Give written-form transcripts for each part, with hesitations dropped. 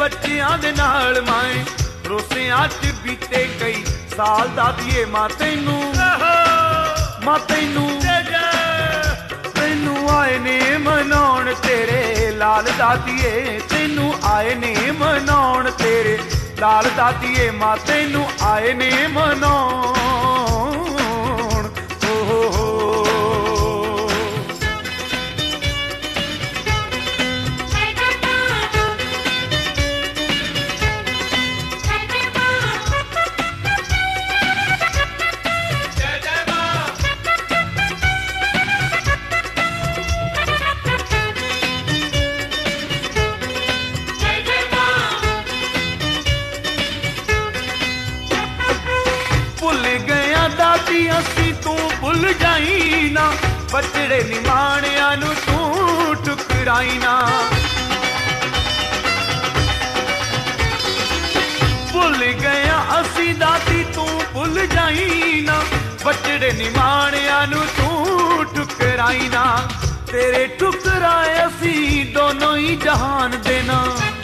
बच्चियां दे नाल माए रोसियां च बीते कई साल दादिए मां तैनू तैनू आए ने मनाउण तेरे लाल दादिए तैनू आए ने मनाउण तेरे लाल दादिए मां तैनू आए ने मनाउण हो। असी तू भुल जाई ना बचड़े निमाणिया नू तू टुकराई ना भुल गया असी दादी तू भुल जाई ना बचड़े निमाणिया नू तू टुकराई ना तेरे टुकराए असी दोनों ही जहान देना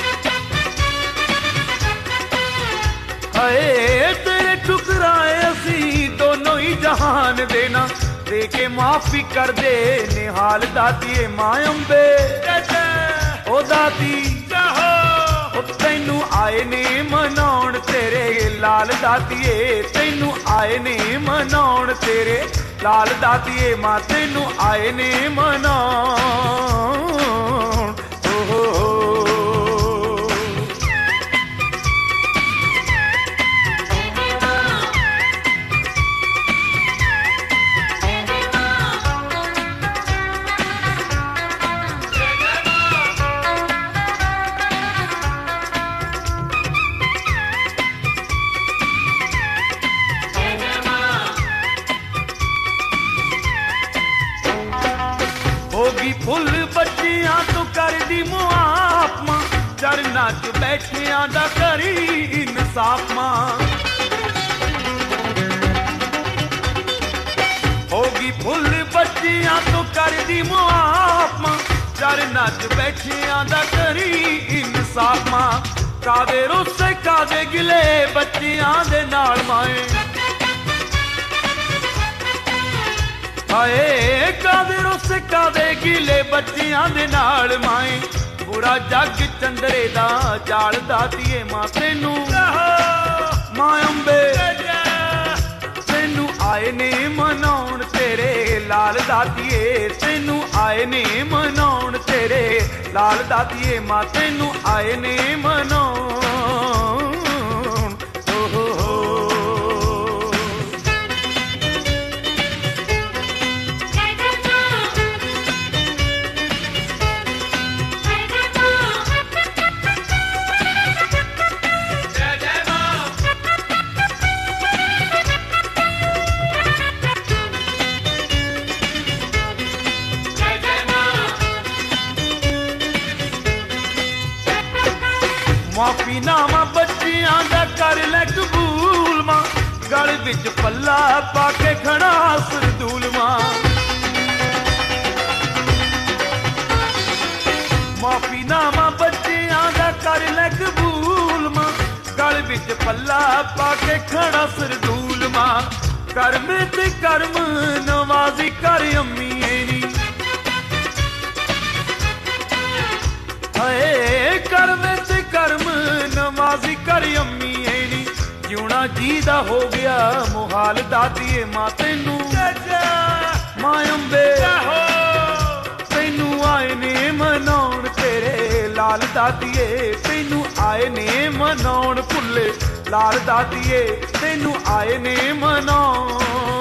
हाय तेरे टुकराए असी दोनों ही जहान देना दे के माफी कर दे निहाल दादिए मां अम्बे ओ दादी ओ तैनू आए ने मनाउण तेरे लाल दादिए तैनू आए ने मनाउण तेरे लाल दादिए मां तैनू आए ने मनाउण हो। होगी फुल बच्चियां तो कर दी मुआफ मां चरना च बैठियां दा करी इंसाफ मां होगी फुल बच्चियां तो कर दी मुआफ मां चरना च बैठियां दा करी इंसाफ मां कादे रोसे कादे गिले बच्चियां दे नाल माए हाय कादे रोसे कादे गिले बच्चियां दे नाल माए पूरा जग चंदरे दा जाल दादिए मां तैनू मां अम्बे तैनू आए ने मनाउण तेरे लाल दादिए तैनू आए ने मनाउण तेरे लाल दादिए मां तैनू आए ने मनाउण हो। माफीनामा बच्चियां दा कर लै कबूल मां गल विच पल्ला पाके खड़ा सरदूल मां माफीनामा बच्चियां दा कर लै कबूल मां गल विच पल्ला पाके खड़ा सरदूल मां कर्म ते कर्म नवाजी कर अम्मी नी हाय कर्म ते कर्म नमाजी कर अम्मी नी जिउना जीदा हो गया मुहाल दादिए मां तैनू मां अम्बे तैनू आए ने मनाउण तेरे लाल दादिए तैनू आए ने मनाउण फुल्ले लाल दादिए तैनू आए ने मनाउण